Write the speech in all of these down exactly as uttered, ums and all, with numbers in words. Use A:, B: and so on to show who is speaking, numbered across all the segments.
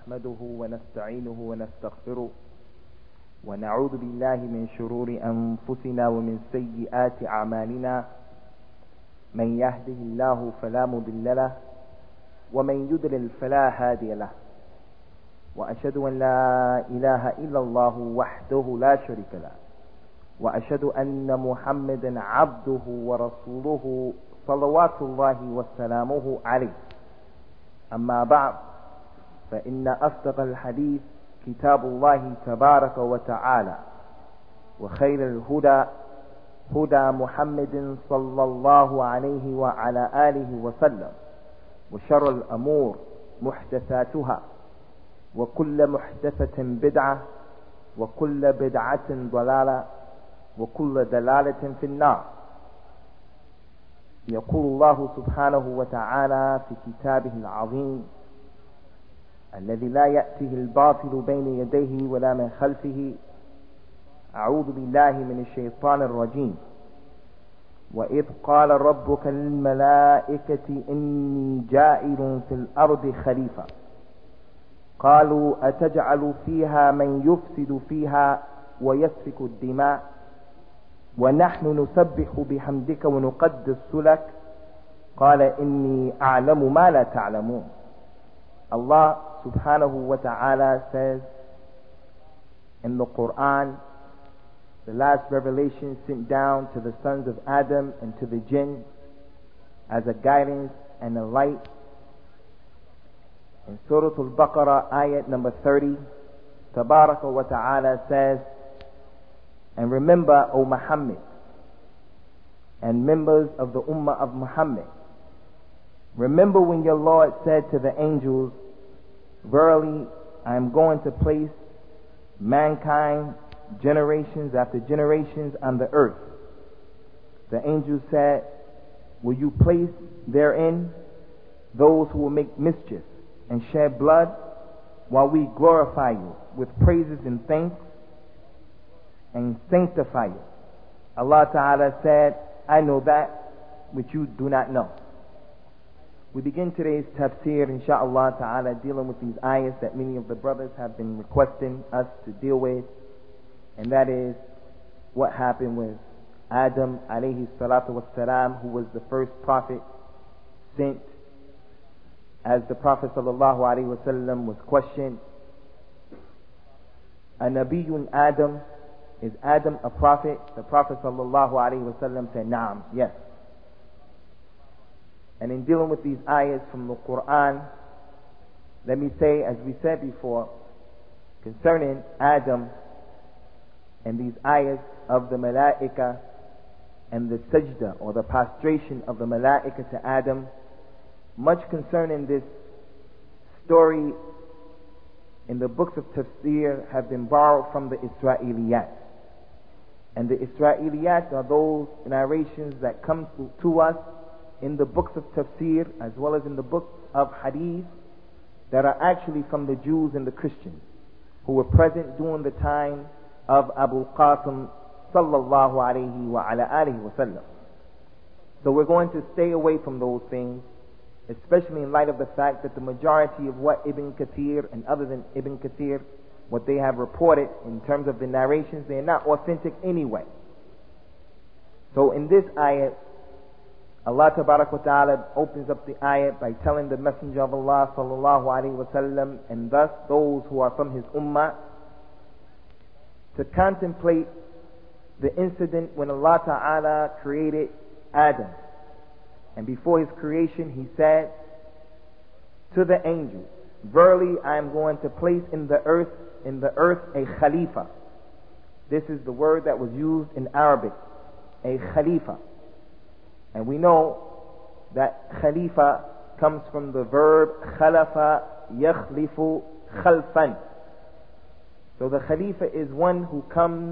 A: نحمده ونستعينه ونستغفره ونعوذ بالله من شرور أنفسنا ومن سيئات أعمالنا من يهده الله فلا مضل له ومن يضلل فلا هادي له وأشهد أن لا إله إلا الله وحده لا شريك له وأشهد أن محمدا عبده ورسوله صلوات الله وسلامه عليه. أما بعد، فإن أصدق الحديث كتاب الله تبارك وتعالى، وخير الهدى هدى محمد صلى الله عليه وعلى آله وسلم، وشر الأمور محدثاتها، وكل محدثة بدعة، وكل بدعة ضلالة، وكل دلالة في النار. يقول الله سبحانه وتعالى في كتابه العظيم الذي لا يأتيه الباطل بين يديه ولا من خلفه: أعوذ بالله من الشيطان الرجيم. وإذ قال ربك للملائكة إني جاعل في الأرض خليفة قالوا أتجعل فيها من يفسد فيها ويسفك الدماء ونحن نسبح بحمدك ونقدس لك قال إني أعلم ما لا تعلمون. Allah subhanahu wa ta'ala says in the Quran, the last revelation sent down to the sons of Adam and to the jinn as a guidance and a light. In Surah Al-Baqarah, ayat number thirty, Tabaraka wa ta'ala says, and remember, O Muhammad, and members of the Ummah of Muhammad, remember when your Lord said to the angels, verily, I am going to place mankind generations after generations on the earth. The angels said, will you place therein those who will make mischief and shed blood, while we glorify you with praises and thanks and sanctify you? Allah Ta'ala said, I know that which you do not know. We begin today's tafsir, insha'Allah Ta'ala, dealing with these ayahs that many of the brothers have been requesting us to deal with, and that is what happened with Adam alayhi salatu wassalam, who was the first prophet sent. As the Prophet sallallahu alayhi wasallam was questioned, a Nabiyyun Adam, is Adam a prophet? The Prophet sallallahu alayhi wasallam said, Naam, yes. And in dealing with these ayahs from the Quran, let me say, as we said before, concerning Adam and these ayahs of the Malaika and the sajda, or the prostration of the Malaika to Adam, much concerning this story in the books of tafsir have been borrowed from the Israeliyat. And the Israeliyat are those narrations that come to, to us in the books of tafsir as well as in the books of hadith that are actually from the Jews and the Christians who were present during the time of Abu Qasim sallallahu alayhi wa ala alihi wa sallam. So we're going to stay away from those things, especially in light of the fact that the majority of what Ibn Kathir and other than Ibn Kathir, what they have reported in terms of the narrations, they are not authentic anyway. So in this ayat, Allah Tabarak wa Ta'ala opens up the ayat by telling the Messenger of Allah sallallahu alayhi wa sallam, and thus those who are from his ummah, to contemplate the incident when Allah Ta'ala created Adam. And before his creation, he said to the angels, verily I am going to place in the earth in the earth a khalifa. This is the word that was used in Arabic, a khalifa. And we know that khalifa comes from the verb khalafa yakhlifu khalfan. So the khalifa is one who comes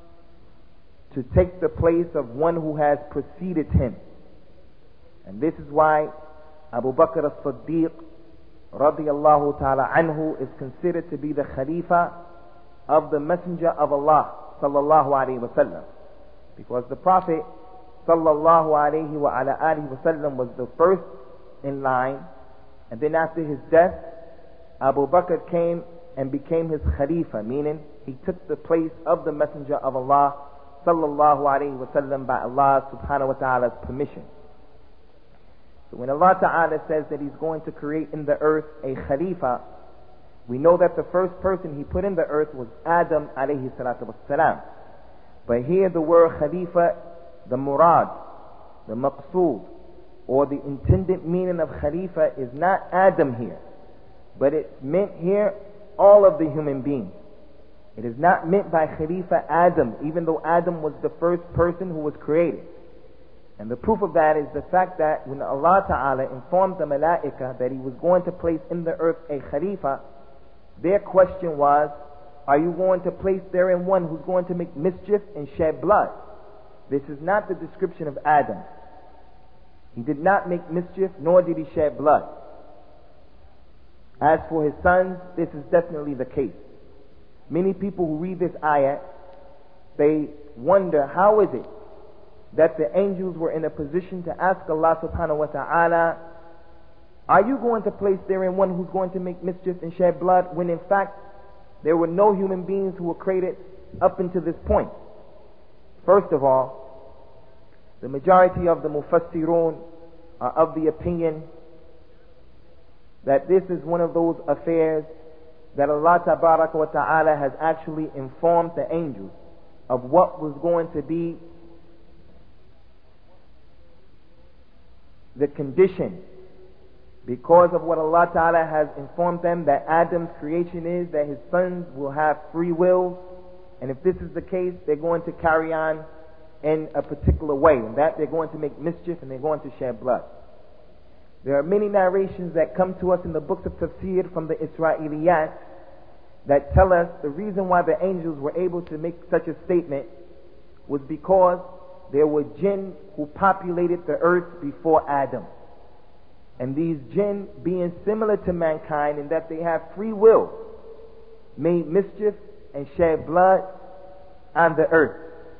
A: to take the place of one who has preceded him. And this is why Abu Bakr as-Siddiq radiyallahu ta'ala anhu is considered to be the khalifa of the Messenger of Allah sallallahu alayhi wa sallam, because the Prophet sallallahu alayhi wa ala alihi wa sallam was the first in line, and then after his death Abu Bakr came and became his Khalifa, meaning he took the place of the Messenger of Allah sallallahu alayhi wa sallam by Allah subhanahu wa ta'ala's permission. So when Allah Ta'ala says that He's going to create in the earth a Khalifa, we know that the first person He put in the earth was Adam alayhi salatu wassalam. But here the word Khalifa, the murad, the maqsood, or the intended meaning of Khalifa is not Adam here, but it's meant here all of the human beings. It is not meant by Khalifa Adam, even though Adam was the first person who was created. And the proof of that is the fact that when Allah Ta'ala informed the Malaika that He was going to place in the earth a Khalifa, their question was, are you going to place therein one who's going to make mischief and shed blood? This is not the description of Adam. He did not make mischief, nor did he shed blood. As for his sons, this is definitely the case. Many people who read this ayat, they wonder, how is it that the angels were in a position to ask Allah subhanahu wa ta'ala, are you going to place therein one who's going to make mischief and shed blood, when in fact there were no human beings who were created up until this point? First of all, the majority of the Mufassirun are of the opinion that this is one of those affairs that Allah Tabaraka wa Ta'ala has actually informed the angels of what was going to be the condition, because of what Allah Ta'ala has informed them that Adam's creation is that his sons will have free will, and if this is the case, they're going to carry on in a particular way, and that they're going to make mischief and they're going to shed blood. There are many narrations that come to us in the books of tafsir from the Israeliyat that tell us the reason why the angels were able to make such a statement was because there were jinn who populated the earth before Adam. And these jinn, being similar to mankind in that they have free will, made mischief and shed blood on the earth.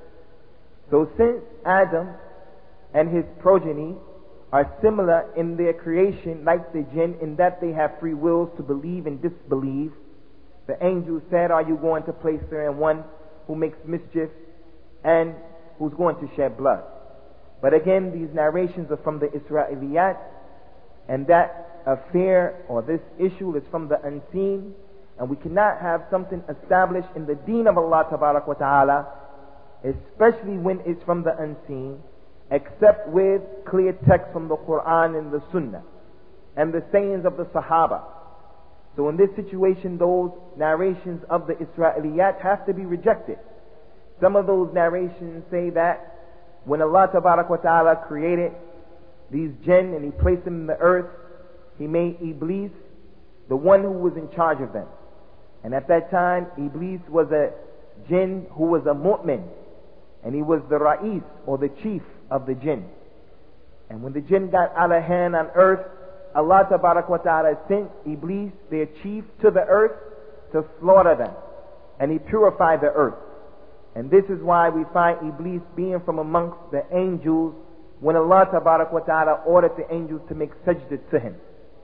A: So since Adam and his progeny are similar in their creation like the jinn in that they have free wills to believe and disbelieve, the angels said, are you going to place therein one who makes mischief and who's going to shed blood? But again, these narrations are from the Israeliyat, and that affair or this issue is from the unseen, and we cannot have something established in the deen of Allah Tabarak wa Ta'ala, especially when it's from the unseen, except with clear text from the Quran and the Sunnah and the sayings of the Sahaba. So in this situation, those narrations of the Israeliyat have to be rejected. Some of those narrations say that when Allah Tabarak wa Ta'ala created these jinn and He placed them in the earth, He made Iblis the one who was in charge of them. And at that time, Iblis was a jinn who was a mu'min, and he was the ra'is, or the chief of the jinn. And when the jinn got out of hand on earth, Allah Tabarak wa Ta'ala sent Iblis, their chief, to the earth to slaughter them. And He purified the earth. And this is why we find Iblis being from amongst the angels when Allah Tabarak wa Ta'ala ordered the angels to make sajda to him.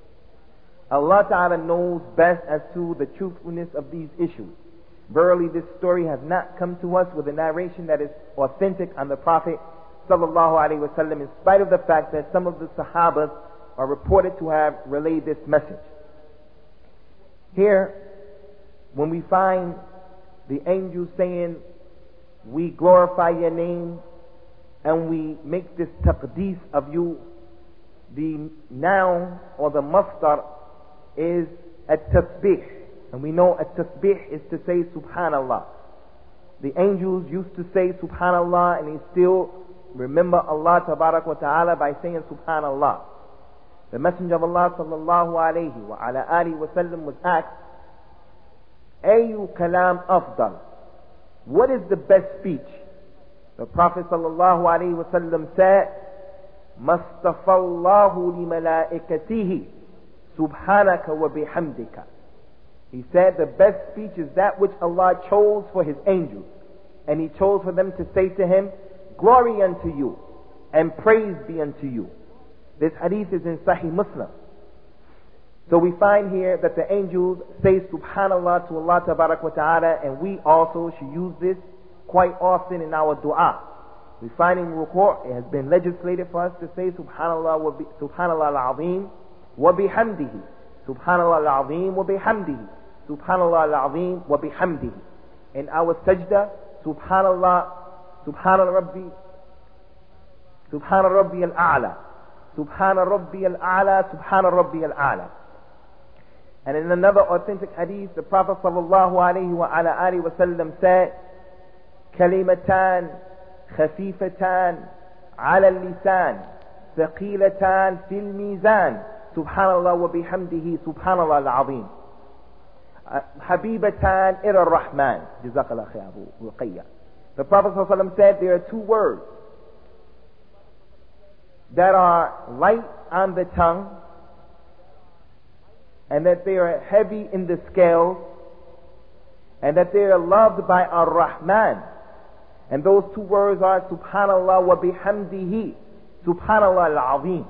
A: Allah Ta'ala knows best as to the truthfulness of these issues. Verily, this story has not come to us with a narration that is authentic on the Prophet sallallahu alaihi wasallam, in spite of the fact that some of the Sahabas are reported to have relayed this message. Here, when we find the angels saying, we glorify your name and we make this taqdees of you, the noun or the masdar is at-tasbih. And we know at-tasbih is to say subhanallah. The angels used to say subhanallah, and they still remember Allah Tabarak wa Ta'ala by saying subhanallah. The Messenger of Allah sallallahu alayhi wa ala alihi wa sallam was asked, Ayu kalam afdal? What is the best speech? The Prophet sallallahu alayhi wa sallam said, Mastafallahu li malaikatihi subhanaka wa bihamdika. He said the best speech is that which Allah chose for His angels, and He chose for them to say to Him, glory unto you and praise be unto you. This hadith is in Sahih Muslim. So we find here that the angels say subhanallah to Allah tabarak wa ta'ala, and we also should use this quite often in our dua. We find in ruku' it has been legislated for us to say subhanallah wa bi, subhanallah al-azim wa bihamdihi, subhanallah al-azim wa bihamdihi, subhanallah al-azim wa bihamdihi. In our sajda, subhanallah, subhanallah rabbi, subhanallah rabbi al-a'la, subhanallah rabbi al-a'la, subhanallah rabbi al-a'la. And in another authentic hadith, the Prophet sallallahu alayhi wa ala alihi wa sallam said, كلمتان خفيفتان على اللسان ثقيلتان في الميزان سبحان الله وبحمده سبحان الله العظيم حبيبتان إلى الرحمن جزاك الله خير أبو رقية. The Prophet sallallahu alayhi wa sallam said there are two words that are light on the tongue and that they are heavy in the scales and that they are loved by Ar-Rahman. And those two words are Subhanallah wa bihamdihi, Subhanallah al-Azim.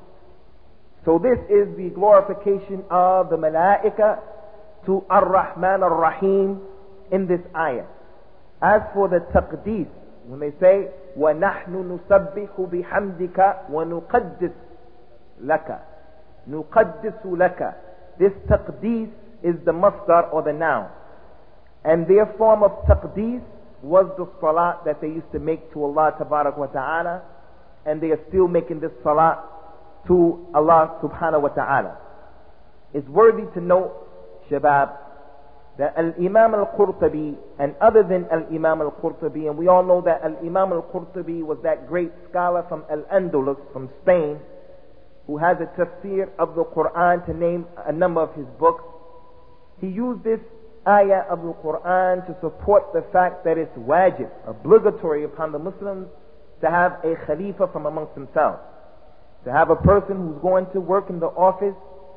A: So this is the glorification of the Malaika to Ar-Rahman Ar-Rahim in this ayah. As for the taqdees, when they say وَنَحْنُ نُسَبِّحُ بِحَمْدِكَ وَنُقَدِّسُ لَكَ نُقَدِّسُ لَكَ. This taqdees is the masdar or the noun. And their form of taqdees was the salat that they used to make to Allah tabarak wa ta'ala, and they are still making this salat to Allah subhanahu wa ta'ala. It's worthy to note, shabab, that Al-Imam Al-Qurtubi, and other than Al-Imam Al-Qurtubi, and we all know that Al-Imam Al-Qurtubi was that great scholar from Al-Andalus, from Spain, who has a tafsir of the Quran, to name a number of his books. He used this ayah of the Quran to support the fact that it's wajib, obligatory upon the Muslims to have a khalifa from amongst themselves. To have a person who's going to work in the office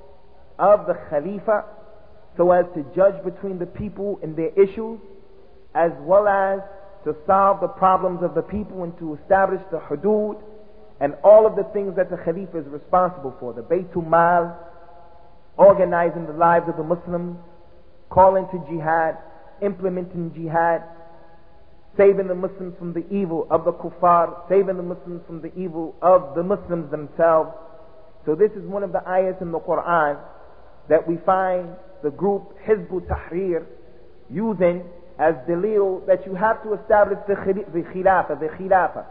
A: of the khalifa so as to judge between the people and their issues, as well as to solve the problems of the people and to establish the hudud and all of the things that the Khalifa is responsible for. The Baytul Mal, organizing the lives of the Muslims, calling to jihad, implementing jihad, saving the Muslims from the evil of the kuffar, saving the Muslims from the evil of the Muslims themselves. So this is one of the ayahs in the Quran that we find the group Hizb Tahrir using as dalil that you have to establish the khilafah, the khilafah.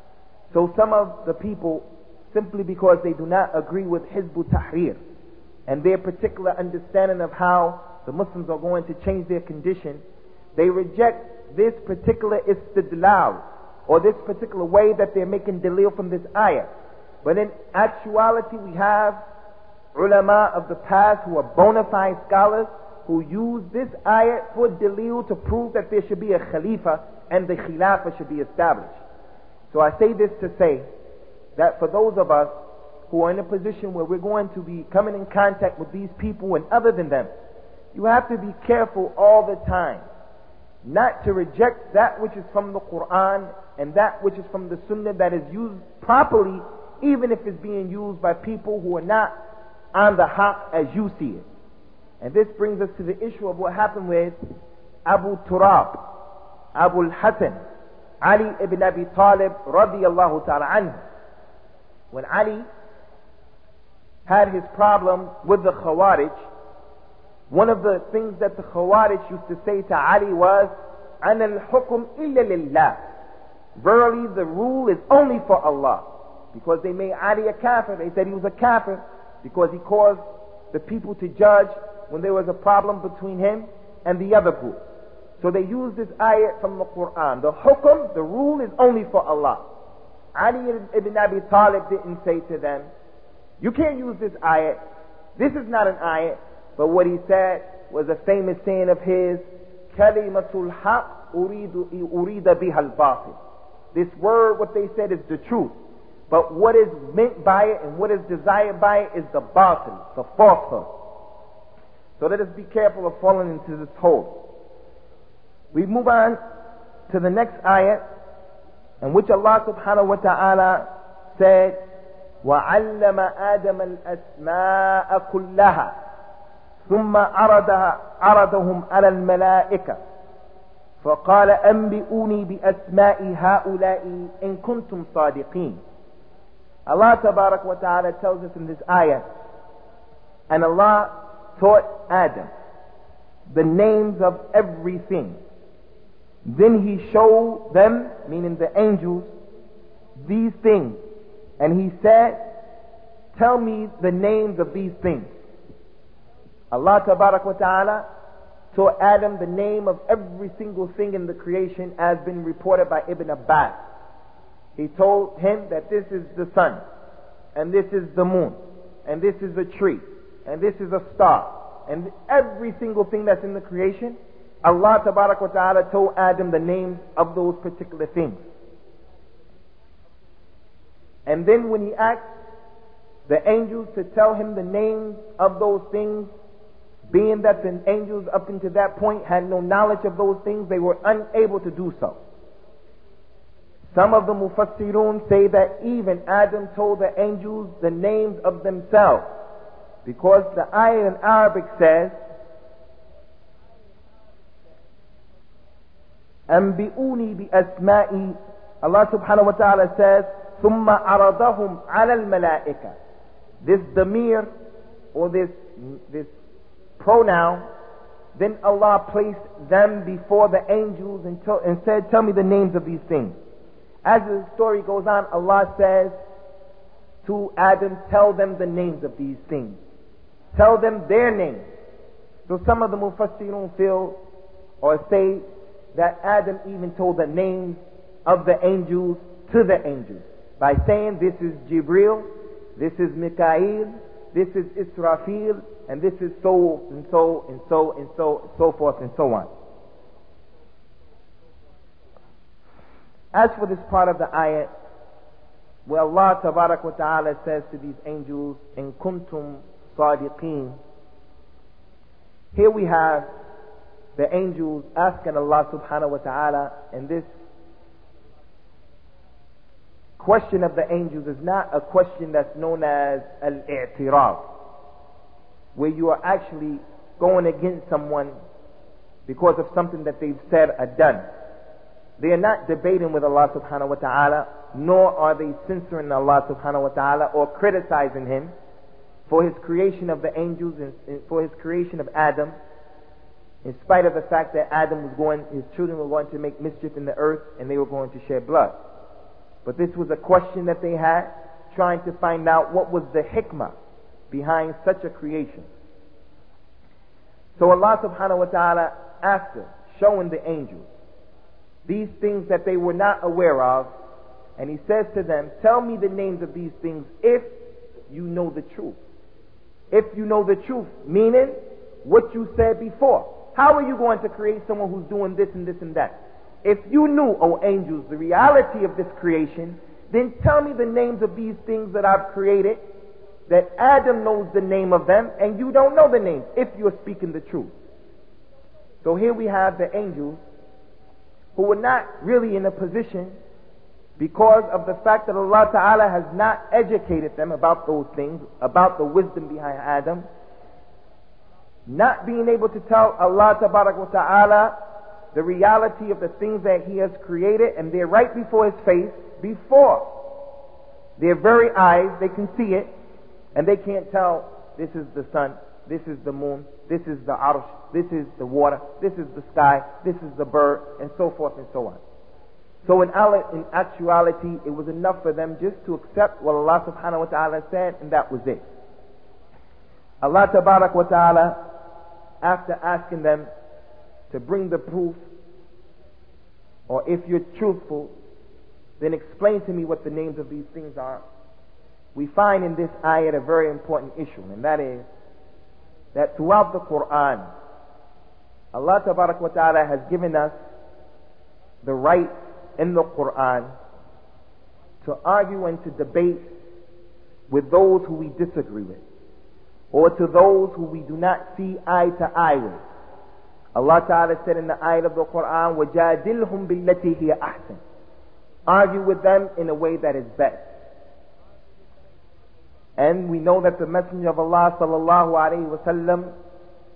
A: So some of the people, simply because they do not agree with Hizb Tahrir and their particular understanding of how the Muslims are going to change their condition, they reject this particular istidlal, or this particular way that they're making dalil from this ayah. But in actuality, we have ulama of the past who are bona fide scholars who use this ayah for dalil to prove that there should be a khalifa and the khilafah should be established. So I say this to say that for those of us who are in a position where we're going to be coming in contact with these people and other than them, you have to be careful all the time not to reject that which is from the Quran and that which is from the Sunnah that is used properly, even if it's being used by people who are not on the haqq as you see it. And this brings us to the issue of what happened with Abu Turab, Abu al-Hasan, Ali ibn Abi Talib radiyallahu ta'ala anhu. When Ali had his problem with the Khawarij, one of the things that the Khawarij used to say to Ali was, أَنَا الْحُكُمْ إِلَّا لِلَّهِ. Verily the rule is only for Allah. Because they made Ali a kafir. They said he was a kafir because he caused the people to judge when there was a problem between him and the other group. So they used this ayat from the Quran. The hukum, the rule is only for Allah. Ali ibn Abi Talib didn't say to them, you can't use this ayat. This is not an ayat. But what he said was a famous saying of his, Kalimatul haq urida biha al-batil. This word, what they said, is the truth. But what is meant by it and what is desired by it is the batil, the falsehood. So let us be careful of falling into this hole. We move on to the next ayat, in which Allah subhanahu wa ta'ala said, وَعَلَّمَ آدَمَ الْأَسْمَاءَ كُلَّهَا ثم عرضها عرضهم على الملائكة فقال أنبئوني بأسماء هؤلاء إن كنتم صادقين. Allah Tabarak wa Ta'ala tells us in this ayah, and Allah taught Adam the names of everything. Then he showed them, meaning the angels, these things. And he said, tell me the names of these things. Allah Tabarak wa Ta'ala taught Adam the name of every single thing in the creation, as been reported by Ibn Abbas. He told him that this is the sun, and this is the moon, and this is a tree, and this is a star, and every single thing that's in the creation. Allah Tabarak wa Ta'ala told Adam the names of those particular things. And then when he asked the angels to tell him the names of those things, being that the angels up until that point had no knowledge of those things, they were unable to do so. Some of the Mufassirun say that even Adam told the angels the names of themselves, because the ayah in Arabic says, أنبئوني بأسمائي. Allah subhanahu wa ta'ala says, ثم عرضهم على الملائكة. This damir, or this, this pronoun, then Allah placed them before the angels and, to, and said, tell me the names of these things. As the story goes on, Allah says to Adam, tell them the names of these things. Tell them their names. So some of the Mufassirun feel or say that Adam even told the names of the angels to the angels by saying, this is Jibril, this is Mikael, this is Israfil, and this is so and so and so and so so forth and so on. As for this part of the ayat, where Allah Tabarak wa Ta'ala says to these angels, in kuntum sadiqeen, here we have the angels asking Allah Subhanahu wa Ta'ala, and this question of the angels is not a question that's known as al-i'tiraf, where you are actually going against someone because of something that they've said or done. They are not debating with Allah Subhanahu wa Ta'ala, nor are they censoring Allah Subhanahu wa Ta'ala or criticizing Him for His creation of the angels and for His creation of Adam, in spite of the fact that Adam was going, his children were going to make mischief in the earth and they were going to shed blood. But this was a question that they had, trying to find out what was the hikmah behind such a creation. So Allah Subhanahu wa Ta'ala, after showing the angels these things that they were not aware of, and He says to them, tell me the names of these things if you know the truth. If you know the truth, meaning what you said before. How are you going to create someone who's doing this and this and that? If you knew, O angels, the reality of this creation, then tell me the names of these things that I've created, that Adam knows the name of them, and you don't know the names, if you're speaking the truth. So here we have the angels who were not really in a position, because of the fact that Allah Ta'ala has not educated them about those things, about the wisdom behind Adam, not being able to tell Allah Tabarak wa Ta'ala the reality of the things that He has created, and they're right before His face, before their very eyes, they can see it, and they can't tell, this is the sun, this is the moon, this is the arsh, this is the water, this is the sky, this is the bird, and so forth and so on. So in, in actuality, it was enough for them just to accept what Allah Subhanahu wa Ta'ala said, and that was it. Allah Tabarak wa Ta'ala, after asking them to bring the proof, or if you're truthful, then explain to me what the names of these things are, we find in this ayat a very important issue, and that is that throughout the Quran, Allah Tabarak wa Ta'ala has given us the right in the Quran to argue and to debate with those who we disagree with, or to those who we do not see eye to eye with. Allah Ta'ala said in the ayat of the Quran, وَجَادِلْهُمْ بِالَّتِي هِيَ أَحْسَنُ. Argue with them in a way that is best. And we know that the Messenger of Allah sallallahu alaihi wasallam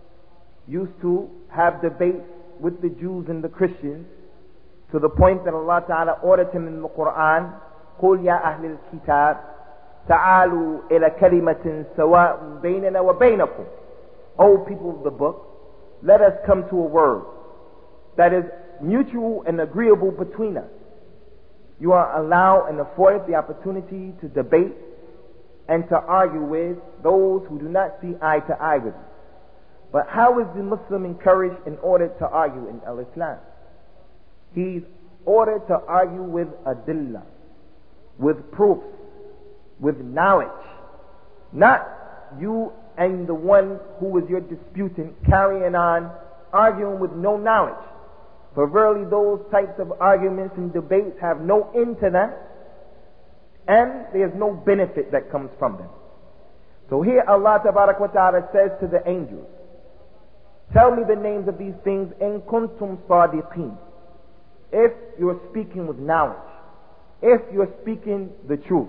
A: used to have debates with the Jews and the Christians, to the point that Allah Ta'ala ordered him in the Quran, قُلْ يَا أَهْلِ الْكِتَابِ تَعَالُوا إِلَى كَلِمَةٍ سَوَاءٌ بَيْنَنَا وَبَيْنَكُمْ. O people of the book, let us come to a word that is mutual and agreeable between us. You are allowed and afforded the opportunity to debate and to argue with those who do not see eye to eye with you. But how is the Muslim encouraged in order to argue in al-Islam? He's ordered to argue with adillah, with proofs, with knowledge. Not you and the one who is your disputant carrying on arguing with no knowledge. For verily those types of arguments and debates have no end to them, and there's no benefit that comes from them. So here Allah Tabarak wa Ta'ala says to the angels, tell me the names of these things in kuntum sadiqeen, if you're speaking with knowledge, if you're speaking the truth.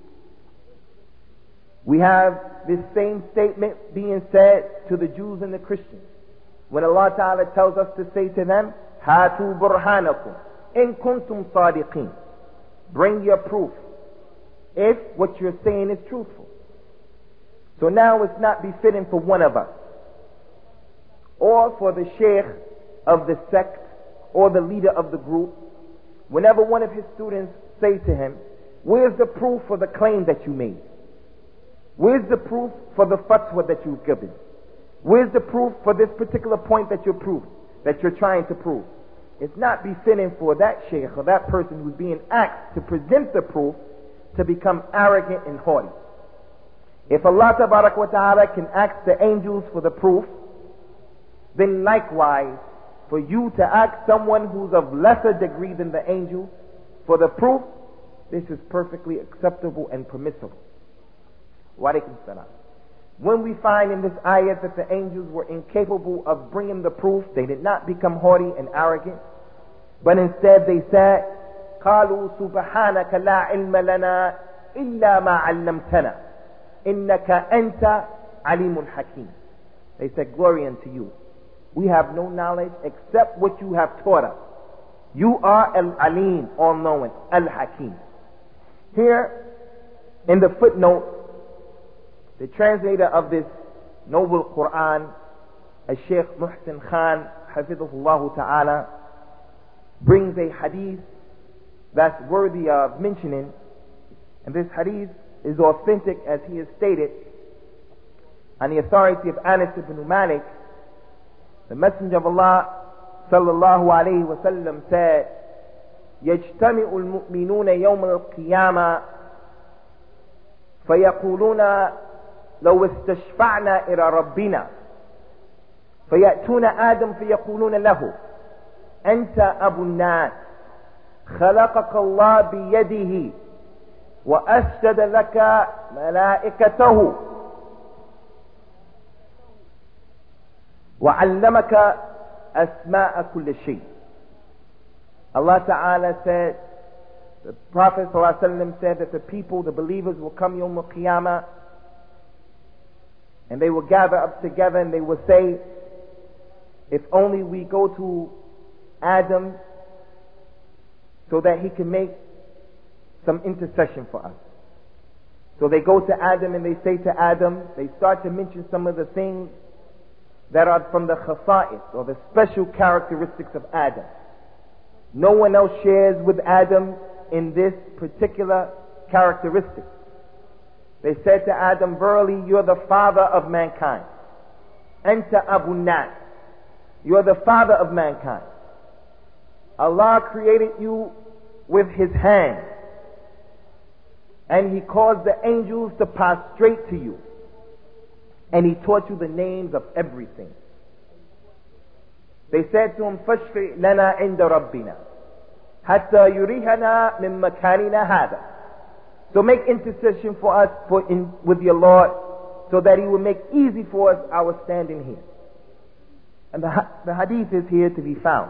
A: We have this same statement being said to the Jews and the Christians when Allah Ta'ala tells us to say to them, Hatu burhanakum in kuntum sadiqeen, bring your proof if what you're saying is truthful. So now it's not befitting for one of us or for the sheikh of the sect or the leader of the group, whenever one of his students say to him, where's the proof for the claim that you made? Where's the proof for the fatwa that you've given? Where's the proof for this particular point that you're proving, that you're trying to prove? It's not befitting for that sheikh or that person who's being asked to present the proof to become arrogant and haughty. If Allah Tabarak wa Ta'ala can ask the angels for the proof, then likewise for you to ask someone who's of lesser degree than the angel for the proof, this is perfectly acceptable and permissible. Wa alaikum salam. When we find in this ayat that the angels were incapable of bringing the proof, they did not become haughty and arrogant, but instead they said, قالوا سبحانك لا علم لنا إلا ما علمتنا إنك أنت عليم حكيم. They said, glory unto you. We have no knowledge except what you have taught us. You are Al-Alim, all-knowing, Al-Hakim. Here, in the footnote, the translator of this noble Quran, Al-Sheikh Muhsin Khan, Hafidhullah Ta'ala, brings a hadith that's worthy of mentioning. And this hadith is authentic as he has stated on the authority of Anas ibn Malik. The Messenger of Allah sallallahu alayhi wa sallam said, يجتمع المؤمنون يوم القيامة فيقولون لو استشفعنا إلى ربنا فيأتون آدم فيقولون له أنت أبو الناس خلقك الله بيده وأسجد لك ملائكته وعلمك أسماء كل شيء. Allah Ta'ala said, the Prophet ﷺ said that the people, the believers will come Yawm al-Qiyamah and they will gather up together and they will say, if only we go to Adam so that he can make some intercession for us. So they go to Adam and they say to Adam, they start to mention some of the things that are from the khasa'is or the special characteristics of Adam. No one else shares with Adam in this particular characteristic. They said to Adam, verily you're the father of mankind. Anta Abu Nas. You're the father of mankind. Allah created you with His hand. And He caused the angels to prostrate to you. And He taught you the names of everything. They said to him, فَاشْفِعْ لَنَا عِنْدَ رَبِّنَا حَتَّى يُرِيهَنَا مِنْ مَكَانِنَا هَذَا. So make intercession for us for in, with your Lord, so that He will make easy for us our standing here. And the, the hadith is here to be found.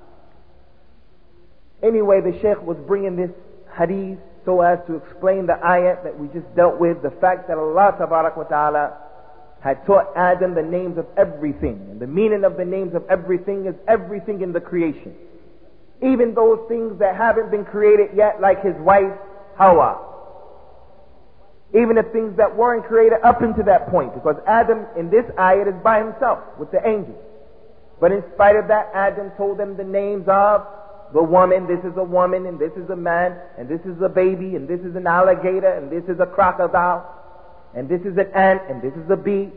A: Anyway, the Shaykh was bringing this hadith so as to explain the ayat that we just dealt with, the fact that Allah Tabarak wa Ta'ala had taught Adam the names of everything. And the meaning of the names of everything is everything in the creation. Even those things that haven't been created yet, like his wife, Hawa. Even the things that weren't created up until that point. Because Adam in this ayat is by himself with the angels. But in spite of that, Adam told them the names of the woman. This is a woman, and this is a man, and this is a baby, and this is an alligator, and this is a crocodile, and this is an ant, and this is a bee.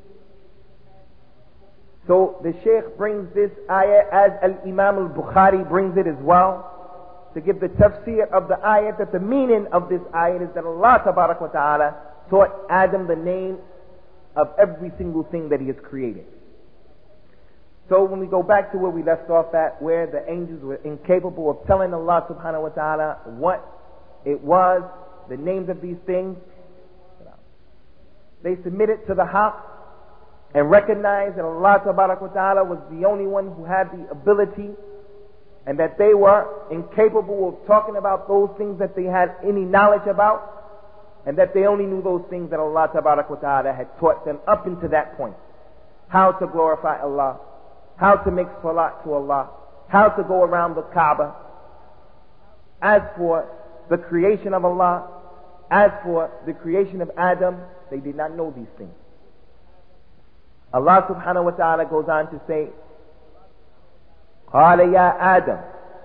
A: So the Shaykh brings this ayah as Al-Imam al-Bukhari brings it as well, to give the tafsir of the ayah, that the meaning of this ayah is that Allah Tabarak wa Ta'ala taught Adam the name of every single thing that he has created. So when we go back to where we left off at, where the angels were incapable of telling Allah Subhanahu wa Ta'ala what it was, the names of these things, they submitted to the Haqq and recognized that Allah Tabarak wa Ta'ala was the only one who had the ability, and that they were incapable of talking about those things that they had any knowledge about, and that they only knew those things that Allah Tabarak wa Ta'ala had taught them up until that point. How to glorify Allah, how to make salat to Allah, how to go around the Kaaba. As for the creation of Allah, as for the creation of Adam, they did not know these things. Allah Subhanahu wa Ta'ala goes on to say, قال يا آدم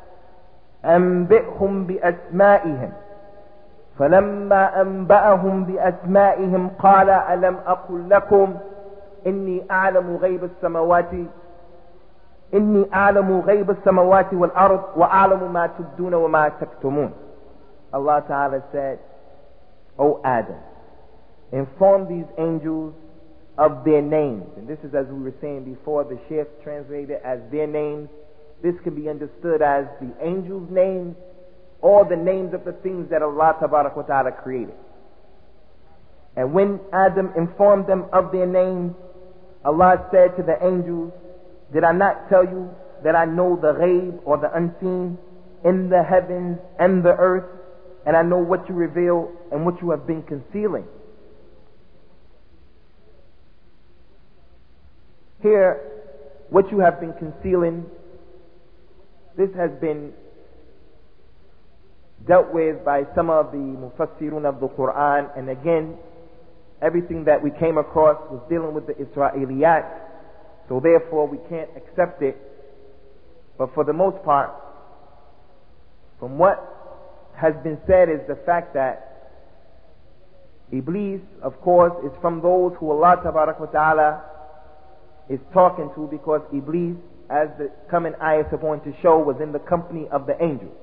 A: أنبئهم بأسمائهم فلما أنبأهم بأسمائهم قال ألم أقل لكم إني أعلم غيب السماوات إني أعلم غيب السماوات والأرض وأعلم ما تبدون وما تكتمون. Allah Ta'ala said, O Adam, inform these angels of their names. And this is, as we were saying before, the Shaykh translated as their names. This can be understood as the angels' names or the names of the things that Allah Tabarak wa Ta'ala created. And when Adam informed them of their names, Allah said to the angels, did I not tell you that I know the ghaib or the unseen in the heavens and the earth, and I know what you reveal and what you have been concealing? Here, what you have been concealing, this has been dealt with by some of the mufassirun of the Quran, and again, everything that we came across was dealing with the Israeliyat, so therefore we can't accept it. But for the most part, from what has been said is the fact that Iblis, of course, is from those who Allah Tabarak wa Ta'ala is talking to, because Iblis, as the coming ayahs are going to show, was in the company of the angels.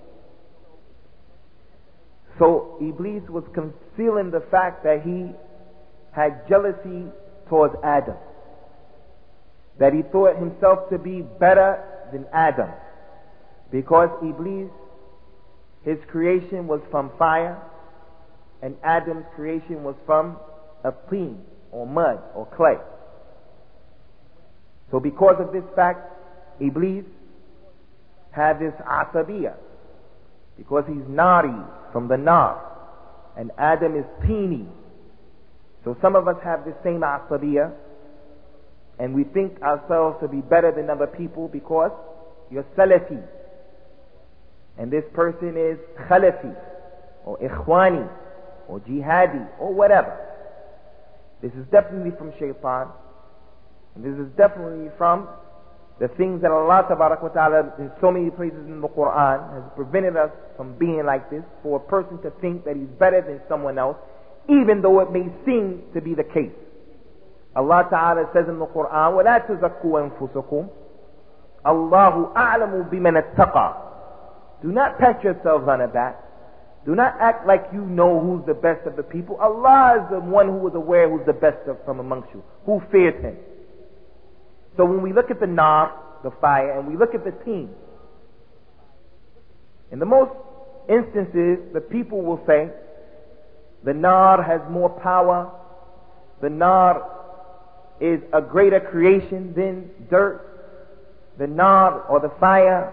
A: So Iblis was concealing the fact that he had jealousy towards Adam, that he thought himself to be better than Adam, because Iblis, his creation was from fire, and Adam's creation was from a teen or mud or clay. So because of this fact, Iblis had this asabiyah, because he's nari, from the nar, and Adam is teeny. So some of us have the same asabiyah, and we think ourselves to be better than other people because you're Salafi, and this person is Khalafi, or Ikhwani, or Jihadi, or whatever. This is definitely from Shaitan, and this is definitely from the things that Allah Tabarak wa Ta'ala in so many places in the Quran has prevented us from being like this, for a person to think that he's better than someone else, even though it may seem to be the case. Allah Ta'ala says in the Quran, وَلَا تُزَكُّوا أَنفُسَكُمْ اللَّهُ أَعْلَمُ بِمَنِ اتَّقَى. Do not pat yourselves on the back. Do not act like you know who's the best of the people. Allah is the one who is aware who's the best of from amongst you, who fears Him. So when we look at the nar, the fire, and we look at the teen, in the most instances, the people will say, the nar has more power, the nar is a greater creation than dirt, the nar or the fire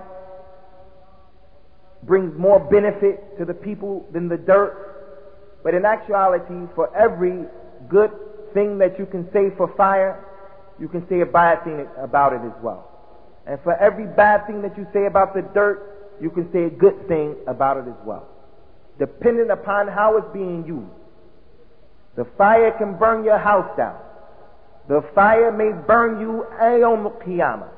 A: brings more benefit to the people than the dirt. But in actuality, for every good thing that you can say for fire, you can say a bad thing about it as well. And for every bad thing that you say about the dirt, you can say a good thing about it as well. Depending upon how it's being used. The fire can burn your house down. The fire may burn you yawm al-qiyamah.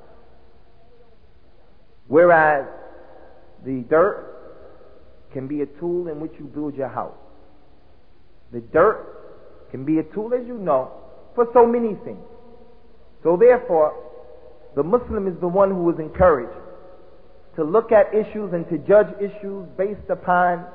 A: Whereas the dirt can be a tool in which you build your house. The dirt can be a tool, as you know, for so many things. So therefore, the Muslim is the one who is encouraged to look at issues and to judge issues based upon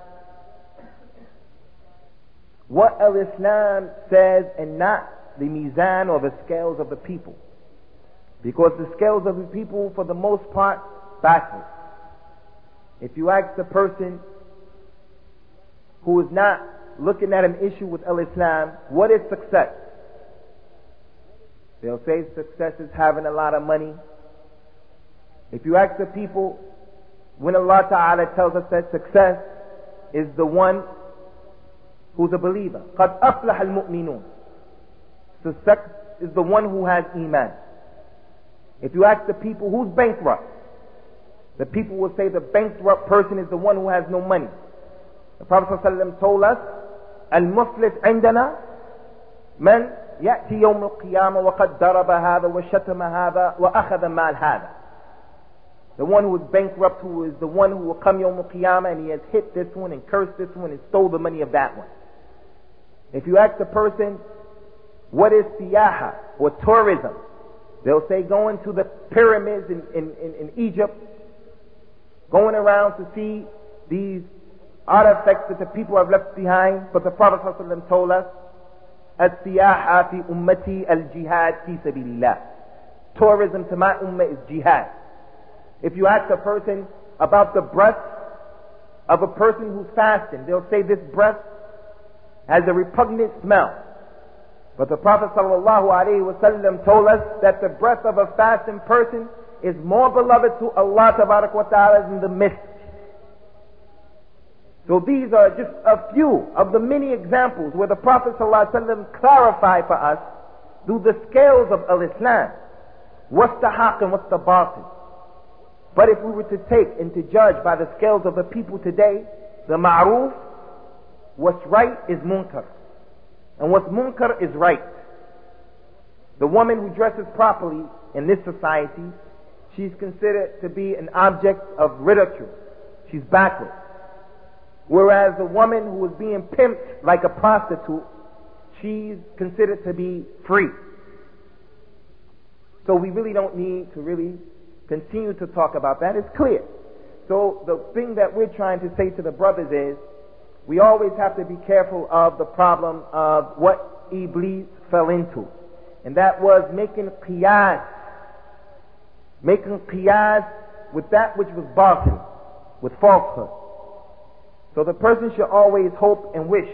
A: what Al-Islam says and not the mizan or the scales of the people. Because the scales of the people, for the most part, backwards. If you ask the person who is not looking at an issue with Al-Islam, what is success? They'll say success is having a lot of money. If you ask the people, when Allah Ta'ala tells us that success is the one who's a believer, قَدْ أَفْلَحَ الْمُؤْمِنُونَ, success is the one who has iman. If you ask the people who's bankrupt, the people will say the bankrupt person is the one who has no money. The Prophet ﷺ told us, الْمُفْلِسْ عِنْدَنَا مَنْ يأتي يوم القيامة وقد ضرب هذا وشتم هذا وأخذ مال هذا. The one who is bankrupt, who is the one who will come يوم القيامة and he has hit this one and cursed this one and stole the money of that one. If you ask the person, what is siyaha or tourism? They'll say going to the pyramids in, in, in, in Egypt, going around to see these artifacts that the people have left behind. But the Prophet ﷺ told us, السياحة في أمتي الجهاد في سبيل الله. Tourism to my ummah is jihad. If you ask a person about the breath of a person who's fasting, they'll say this breath has a repugnant smell. But the Prophet ﷺ told us that the breath of a fasting person is more beloved to Allah Tabarak wa Ta'ala than the mist. So these are just a few of the many examples where the Prophet ﷺ clarified for us through the scales of Al-Islam what's the haqq and what's the batil. But if we were to take and to judge by the scales of the people today, the ma'roof, what's right is munkar, and what's munkar is right. The woman who dresses properly in this society, she's considered to be an object of ridicule. She's backward. Whereas the woman who is being pimped like a prostitute, she's considered to be free. So we really don't need to really continue to talk about that. It's clear. So the thing that we're trying to say to the brothers is, we always have to be careful of the problem of what Iblis fell into. And that was making qiyas. Making qiyas with that which was batil, with falsehood. So the person should always hope and wish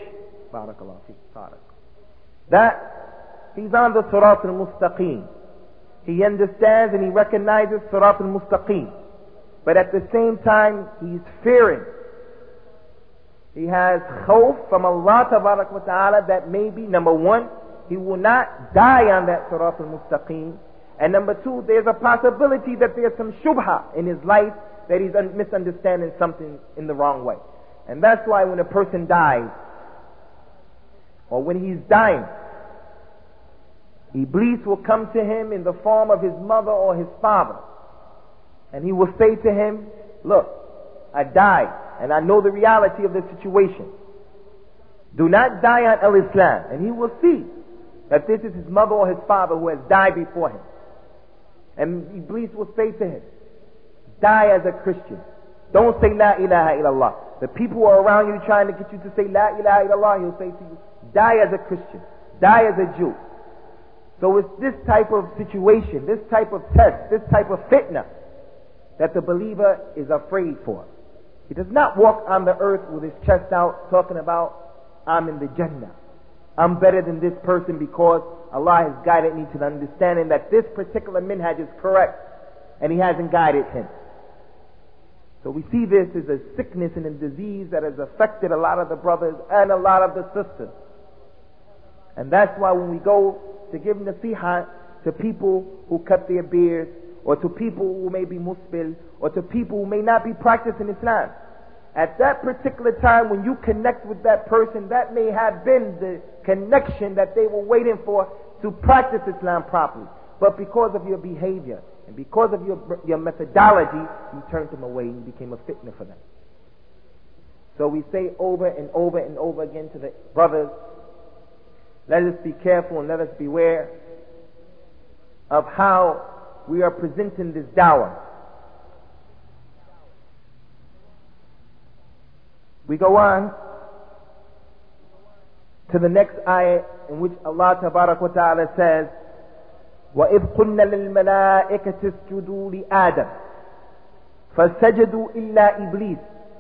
A: that he's on the Sirat al-Mustaqim. He understands and he recognizes Sirat al-Mustaqim. But at the same time, he's fearing. He has khawf from Allah Tabarak wa Ta'ala that maybe, number one, he will not die on that Sirat al-Mustaqim. And number two, there's a possibility that there's some shubha in his life that he's misunderstanding something in the wrong way. And that's why when a person dies, or when he's dying, Iblis will come to him in the form of his mother or his father. And he will say to him, look, I died, and I know the reality of the situation. Do not die on Al-Islam. And he will see that this is his mother or his father who has died before him. And Iblis will say to him, die as a Christian. Don't say La ilaha illallah. The people who are around you trying to get you to say La ilaha illallah, he'll say to you, die as a Christian. Die as a Jew. So it's this type of situation, this type of test, this type of fitna that the believer is afraid for. He does not walk on the earth with his chest out talking about, I'm in the Jannah. I'm better than this person because Allah has guided me to the understanding that this particular minhaj is correct and He hasn't guided him. So we see this as a sickness and a disease that has affected a lot of the brothers and a lot of the sisters. And that's why when we go to give nasiha to people who cut their beards, or to people who may be musbil, or to people who may not be practicing Islam, at that particular time when you connect with that person, that may have been the connection that they were waiting for to practice Islam properly. But because of your behavior and because of your, your methodology, you turned them away and you became a fitna for them. So we say over and over and over again to the brothers, let us be careful and let us beware of how we are presenting this dawah. We go on to the next ayah in which Allah Tabarak wa Ta'ala says, وَإِذْ قُلْنَا لِلْمَلَائِكَةِ اسْجُدُوا لِآدَمَ فَسَجَدُوا إِلَّا إِبْلِيسَ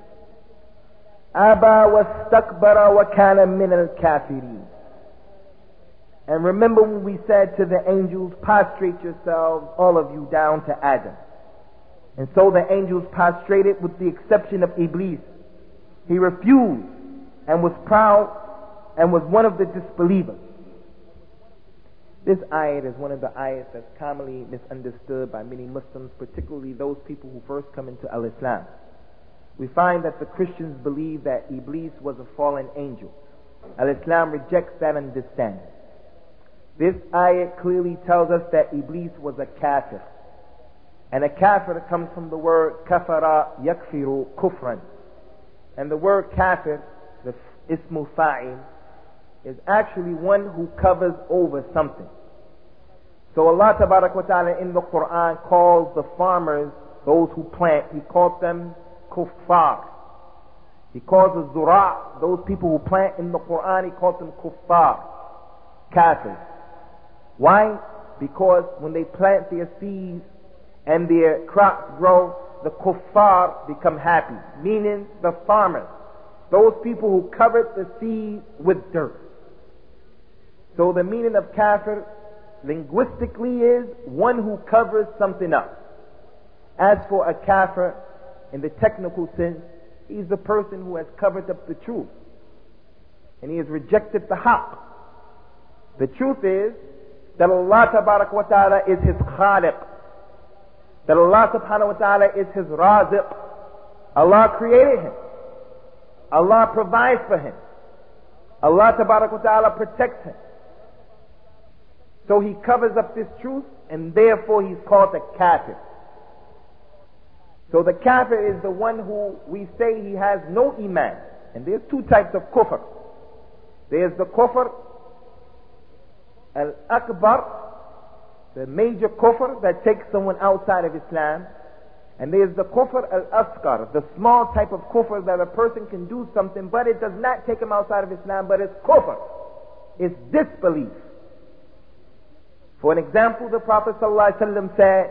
A: أَبَى وَاسْتَكْبَرَ وَكَانَ مِنَ الْكَافِرِينَ. And remember when we said to the angels, prostrate yourselves, all of you, down to Adam. And so the angels prostrated with the exception of Iblis. He refused and was proud and was one of the disbelievers. This ayat is one of the ayats that's commonly misunderstood by many Muslims, particularly those people who first come into Al-Islam. We find that the Christians believe that Iblis was a fallen angel. Al-Islam rejects that understanding. This ayat clearly tells us that Iblis was a kafir. And a kafir comes from the word kafara yakfiru kufran. And the word kafir, the ismu fa'il, is actually one who covers over something. So Allah Tabarak wa Ta'ala in the Quran calls the farmers, those who plant, He calls them kuffar. He calls the zura, those people who plant in the Quran, He calls them kuffar, kafirs. Why? Because when they plant their seeds and their crops grow, the kuffar become happy, meaning the farmers, those people who covered the seed with dirt. So the meaning of kafir linguistically is one who covers something up. As for a kafir, in the technical sense, he's the person who has covered up the truth, and he has rejected the haqq. The truth is that Allah Tabarak wa Ta'ala is his khaliq, that Allah Subhanahu wa Ta'ala is his raziq. Allah created him, Allah provides for him, Allah Tabarak wa Ta'ala protects him. So he covers up this truth, and therefore he's called a kafir. So the kafir is the one who we say he has no iman. And there's two types of kufr. There's the kufr al-akbar, the major kufr that takes someone outside of Islam. And there's the kufr al-asghar, the small type of kufr that a person can do something, but it does not take him outside of Islam, but it's kufr. It's disbelief. For an example, the Prophet ﷺ said,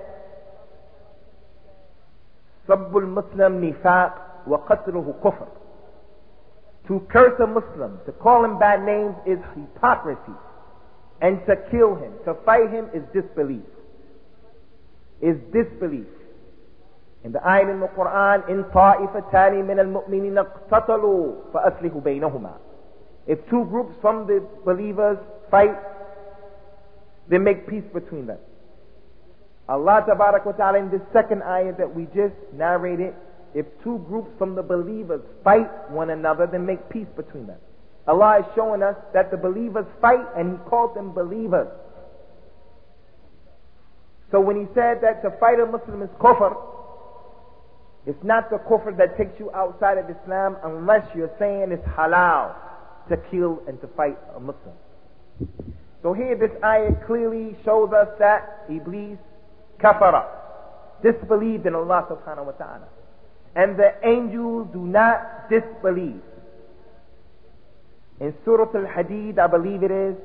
A: "Sabbul Muslim nifaq wa qatluhu kufr." To curse a Muslim, to call him bad names, is hypocrisy, and to kill him, to fight him, is disbelief. Is disbelief. In the ayat in the Quran, "In ta'ifatani min al-mu'minina iqtatalu fa aslihu baynahuma." If two groups from the believers fight, they make peace between them. Allah Tabarak wa Ta'ala in this second ayah that we just narrated, if two groups from the believers fight one another, then make peace between them. Allah is showing us that the believers fight, and He called them believers. So when He said that to fight a Muslim is kufr, it's not the kufr that takes you outside of Islam unless you're saying it's halal to kill and to fight a Muslim. So here this ayah clearly shows us that Iblis kafara, disbelieved in Allah subhanahu wa ta'ala. And the angels do not disbelieve. In Surah Al-Hadid, I believe it is,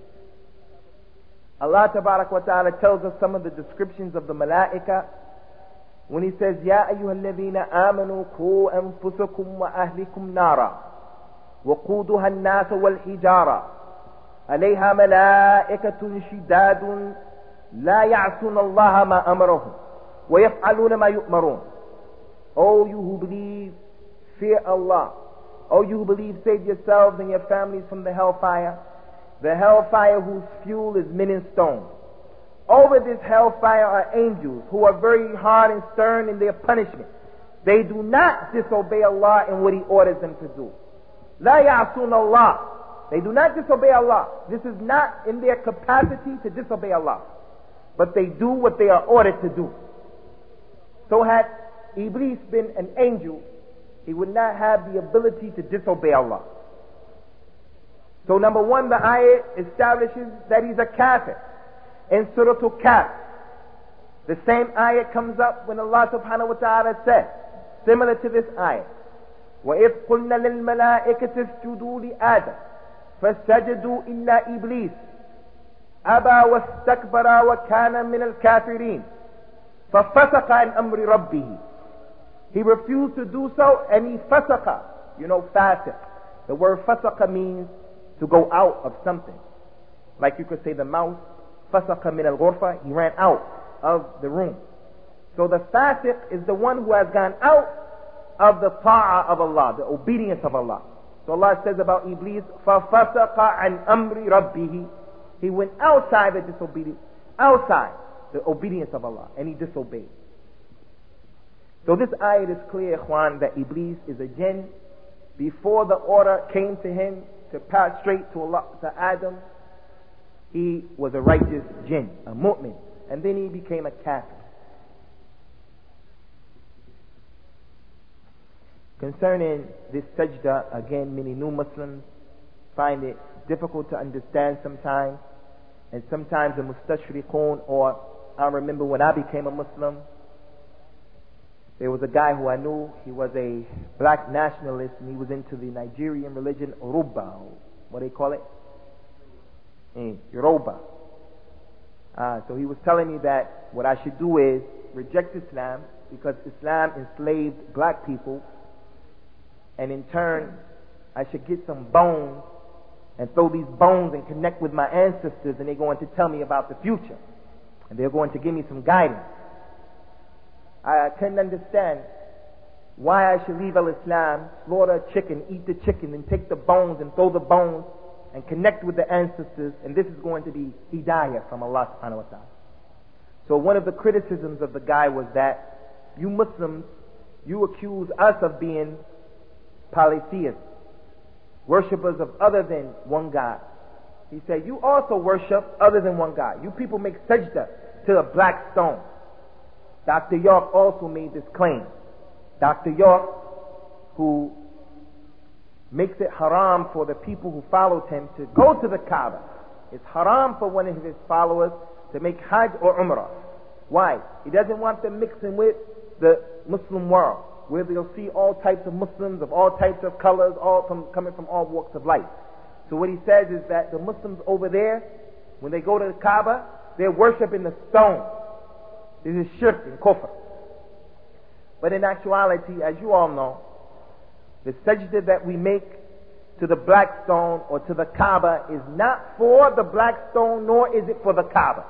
A: Allah tabarak wa ta'ala tells us some of the descriptions of the malaika when He says, "Ya ayyuhalladhina amanu qu anfusakum wa ahlikum nara waquduha an-nas wal hijara عليها ملائكة شداد لا يعصون الله ما أمرهم ويفعلون ما يؤمرون." O you who believe, fear Allah. O you who believe, save yourselves and your families from the hellfire. the hellfire whose fuel is men and stone. Over this hellfire are angels who are very hard and stern in their punishment. They do not disobey Allah in what He orders them to do. La ya'sun Allah. They do not disobey Allah. This is not in their capacity to disobey Allah. But they do what they are ordered to do. So had Iblis been an angel, he would not have the ability to disobey Allah. So number one, the ayah establishes that he's a kafir. In Surah Al-Kahf, the same ayah comes up when Allah subhanahu wa ta'ala says, similar to this ayah, وَإِذْ قُلْنَا لِلْمَلَائِكَةِ اسْجُدُوا لِآدَمَ فَسَجَدُوا إِلَّا إِبْلِيسَ أَبَى وَاسْتَكْبَرَ وَكَانَ مِنَ الْكَافِرِينَ فَفَسَقَ عَنْ أَمْرِ رَبِّهِ. He refused to do so, and he fasaqa. You know, fasiq. The word fasaqa means to go out of something. Like you could say the mouse, fasaqa min al-ghurfa, he ran out of the room. So the fasiq is the one who has gone out of the ta'ah of Allah, the obedience of Allah. So Allah says about Iblis, فَفَسَقَ عَنْ أَمْرِ رَبِّهِ. He went outside the disobedience, outside the obedience of Allah, and he disobeyed. So this ayat is clear, ikhwan, that Iblis is a jinn. Before the order came to him to pass straight to Allah, to Adam, he was a righteous jinn, a mu'min, and then he became a kafir. Concerning this sajda, again, many new Muslims find it difficult to understand sometimes, and sometimes the mustashriqun, or I remember when I became a Muslim, there was a guy who I knew, he was a black nationalist, and he was into the Nigerian religion, Yoruba, what do they call it? Mm, Yoruba. Uh, so he was telling me that what I should do is reject Islam, because Islam enslaved black people, and in turn, I should get some bones and throw these bones and connect with my ancestors, and they're going to tell me about the future, and they're going to give me some guidance. I couldn't understand why I should leave al-Islam, slaughter a chicken, eat the chicken, and take the bones and throw the bones and connect with the ancestors, and this is going to be hidayah from Allah subhanahu wa ta'ala. So one of the criticisms of the guy was that you Muslims, you accuse us of being polytheists, worshippers of other than one God. He said, you also worship other than one God. You people make sajda to a black stone. Doctor York also made this claim. Doctor York, who makes it haram for the people who followed him to go to the Kaaba. It's haram for one of his followers to make Hajj or Umrah. Why? He doesn't want them mixing with the Muslim world, where they'll see all types of Muslims of all types of colors, all from coming from all walks of life. So what he says is that the Muslims over there, when they go to the Kaaba, they're worshiping the stone. This is shirk and kufr. But in actuality, as you all know, the sajda that we make to the black stone or to the Kaaba is not for the black stone, nor is it for the Kaaba.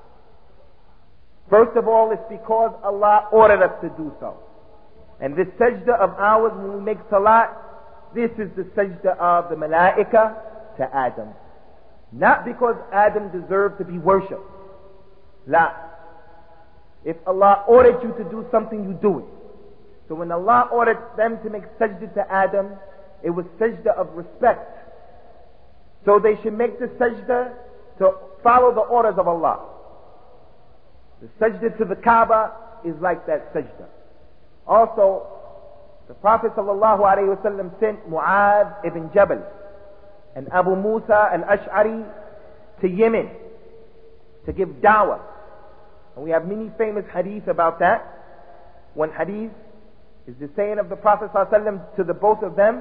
A: First of all, it's because Allah ordered us to do so. And this sajda of ours, when we make salat, this is the sajda of the malaika to Adam. Not because Adam deserved to be worshipped. La. If Allah ordered you to do something, you do it. So when Allah ordered them to make sajda to Adam, it was sajda of respect. So they should make the sajda to follow the orders of Allah. The sajda to the Kaaba is like that sajda. Also, the Prophet sallallahu alaihi wasallam sent Mu'adh ibn Jabal and Abu Musa al-Ash'ari to Yemen to give da'wah. And we have many famous hadith about that. One hadith is the saying of the Prophet sallallahu alaihi wasallam to the both of them,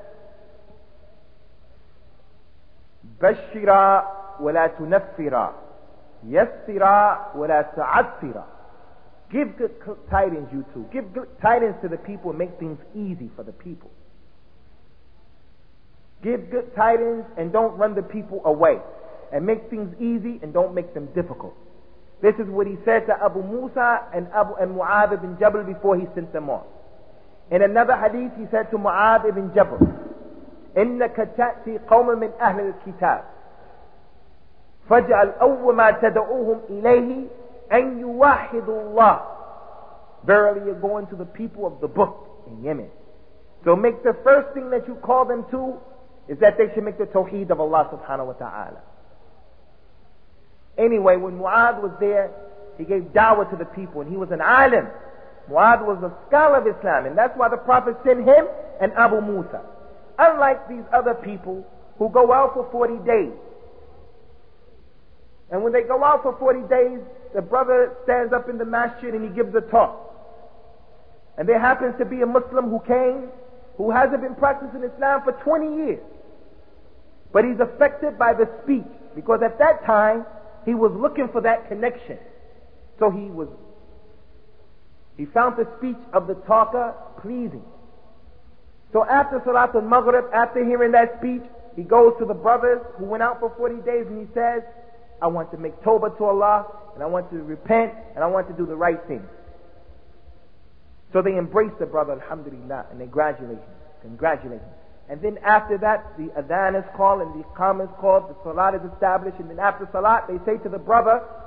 A: Bashira wa la tunaffira, yassira wa la ta'assira. Give good tidings, you two. Give good tidings to the people and make things easy for the people. Give good tidings and don't run the people away. And make things easy and don't make them difficult. This is what he said to Abu Musa and Abu and Mu'adh ibn Jabal before he sent them on. In another hadith, he said to Mu'adh ibn Jabal, إِنَّكَ تَأْتِي قَوْمًا مِنْ أَهْلِ الْكِتَابِ فَجْعَلْ أَوَّ مَا تَدْعُوهُمْ إِلَيْهِ أَنْ يُوَحِّدُوا اللَّهِ. Verily you're going to the people of the book in Yemen. So make the first thing that you call them to is that they should make the tawheed of Allah subhanahu wa ta'ala. Anyway, when Mu'adh was there, he gave da'wah to the people, and he was an alim. Mu'adh was a scholar of Islam, and that's why the Prophet sent him and Abu Musa. Unlike these other people who go out for forty days. And when they go out for forty days, the brother stands up in the masjid and he gives a talk. And there happens to be a Muslim who came, who hasn't been practicing Islam for twenty years. But he's affected by the speech, because at that time, he was looking for that connection. So he was, he found the speech of the talker pleasing. So after Salat al-Maghrib, after hearing that speech, he goes to the brothers who went out for forty days and he says, I want to make tawbah to Allah, and I want to repent, and I want to do the right thing. So they embrace the brother, alhamdulillah, and they congratulate him. Congratulate him. And then after that, the adhan is called and the iqamah is called, the salat is established, and then after salat, they say to the brother,